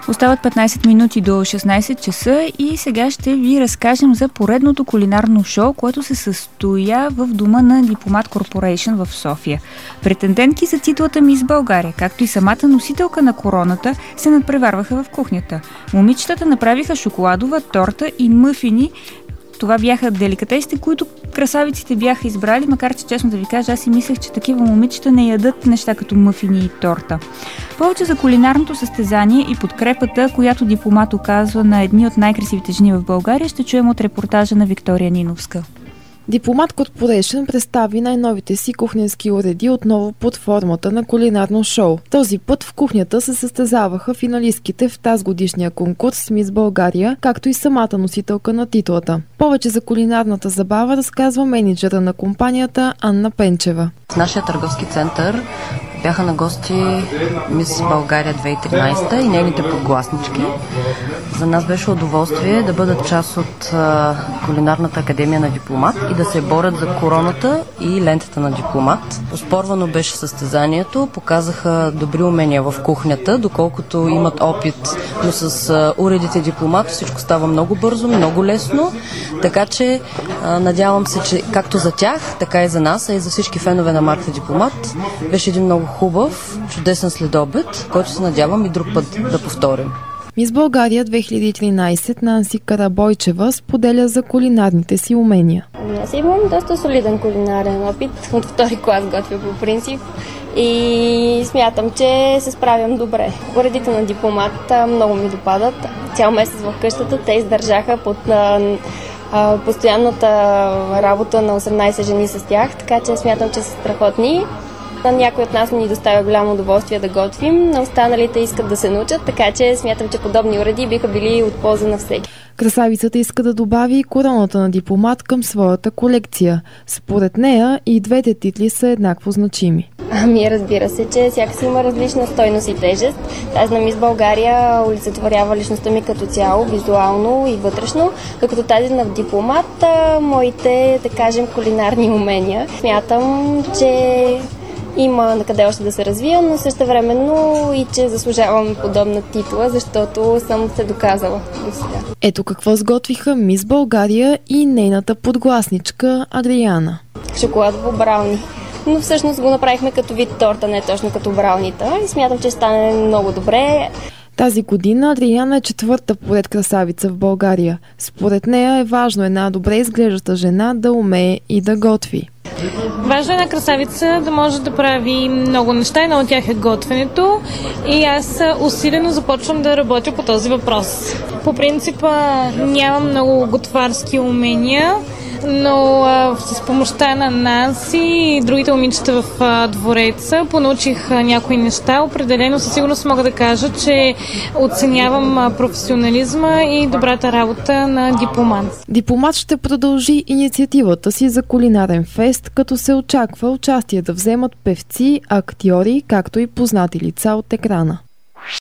Остават 15 минути до 16 часа и сега ще ви разкажем за поредното кулинарно шоу, което се състоя в дома на Дипломат Корпорейшн в София. Претендентки за титлата Мис България, както и самата носителка на короната, се надпреварваха в кухнята. Момичетата направиха шоколадова торта и мъфини. Това бяха деликатесите, които красавиците бяха избрали, макар че, честно да ви кажа, аз си мислех, че такива момичета не ядат неща като мъфини и торта. Повече за кулинарното състезание и подкрепата, която Дипломат оказва на едни от най-красивите жени в България, ще чуем от репортажа на Виктория Ниновска. Дипломат Корпорейшн представи най-новите си кухненски уреди отново под формата на кулинарно шоу. Този път в кухнята се състезаваха финалистките в тазгодишния конкурс Мис България, както и самата носителка на титлата. Повече за кулинарната забава разказва мениджъра на компанията Анна Пенчева. В нашия търговски център бяха на гости Мис България 2013 и нейните подгласнички. За нас беше удоволствие да бъдат част от кулинарната академия на Дипломат и да се борят за короната и лентата на Дипломат. Оспорвано беше състезанието, показаха добри умения в кухнята, доколкото имат опит, но с уредите Дипломат всичко става много бързо, много лесно, така че надявам се, че както за тях, така и за нас, а и за всички фенове на марка Дипломат беше един много хубав, чудесен следобед, който се надявам и друг път да повторим. Мис България 2013 Нанси Карабойчева споделя за кулинарните си умения. Аз имам доста солиден кулинарен опит. От втори клас готвя по принцип и смятам, че се справям добре. Уредите на Дипломат много ми допадат. Цял месец в къщата те издържаха под постоянната работа на 18 жени с тях, така че смятам, че са страхотни. На някой от нас ни доставя голямо удоволствие да готвим, на останалите искат да се научат, така че смятам, че подобни уреди биха били от полза на всеки. Красавицата иска да добави и короната на Дипломат към своята колекция. Според нея и двете титли са еднакво значими. Разбира се, че всяка си има различна стойност и тежест. Тази на Мис България олицетворява личността ми като цяло, визуално и вътрешно, докато тази на Дипломат, моите, да кажем, кулинарни умения. Смятам, че има на къде още да се развия, но същевременно и че заслужавам подобна титла, защото съм се доказала до сега. Ето какво сготвиха Мис България и нейната подгласничка Адриана. Шоколадово брауни. Но всъщност го направихме като вид торта, не точно като браунита и смятам, че стане много добре. Тази година Адриана е четвърта поред красавица в България. Според нея е важно една добре изглеждаща жена да умее и да готви. Важно е една красавица да може да прави много неща, едно от тях е готвенето и аз усилено започвам да работя по този въпрос. По принцип нямам много готварски умения, но с помощта на нас и другите момичета в двореца понаучих някои неща. Определено със сигурност мога да кажа, че оценявам професионализма и добрата работа на Дипломат. Дипломат ще продължи инициативата си за кулинарен фест, като се очаква участие да вземат певци, актьори, както и познати лица от екрана.